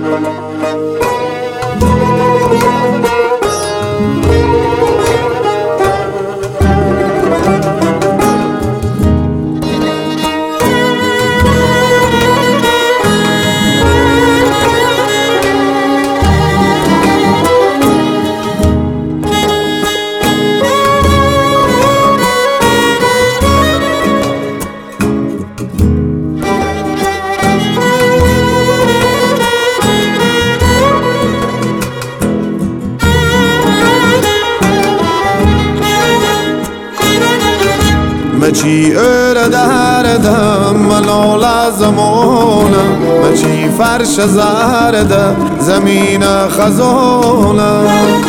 مچی دردم ملال زمانم مچی فرش زرده زمین خزانم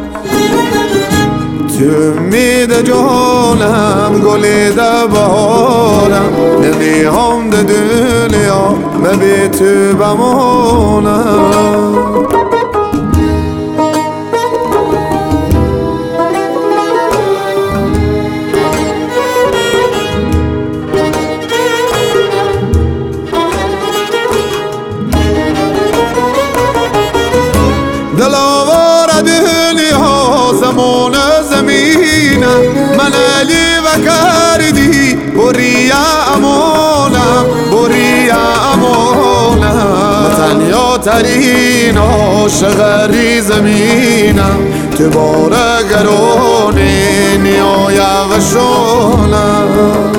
تو امید جانم گلیده بهارم نمیام ده دنیا مبی تو بمانم دلاوار دنیا زمان زمینم من علی و کردی بری امانم بری امانم تنیا ترین عاشق زمینم تو بار گرانی نیایم و شانم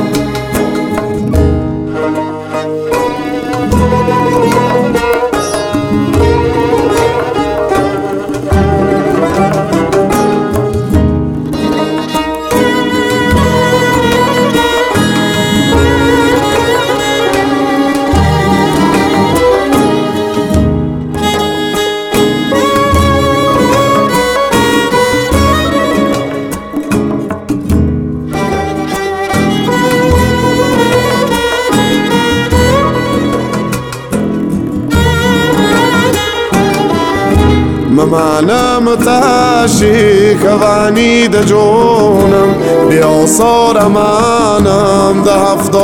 ممانم تاشی کوانی ده جونم بیاسار منم ده هفت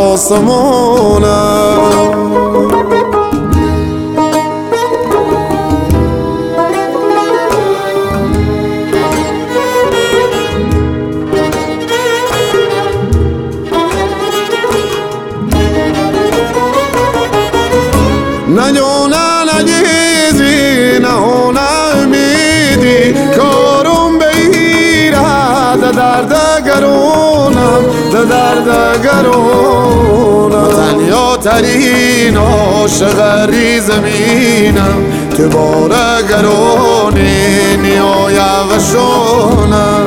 آسمانم نجونا نجیزی نهونا امیدی کارم بیره ده درد گرونم ده درد گرونم تنیا ترین عاشق زمینم تو بار گرونی نیایم و شونم